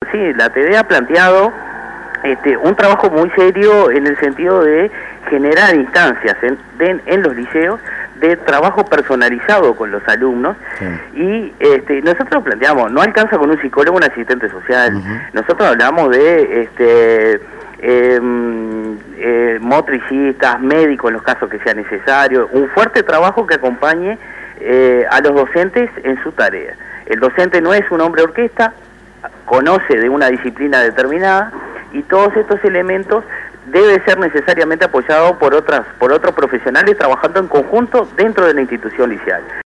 sí, la TD ha planteado un trabajo muy serio en el sentido de generar instancias en los liceos de trabajo personalizado con los alumnos. Sí. Y nosotros planteamos, no alcanza con un psicólogo, un asistente social. Nosotros hablamos de motricistas, médicos en los casos que sea necesario, un fuerte trabajo que acompañe a los docentes en su tarea. El docente no es un hombre orquesta, conoce de una disciplina determinada, y todos estos elementos deben ser necesariamente apoyados por otros profesionales trabajando en conjunto dentro de la institución liceal.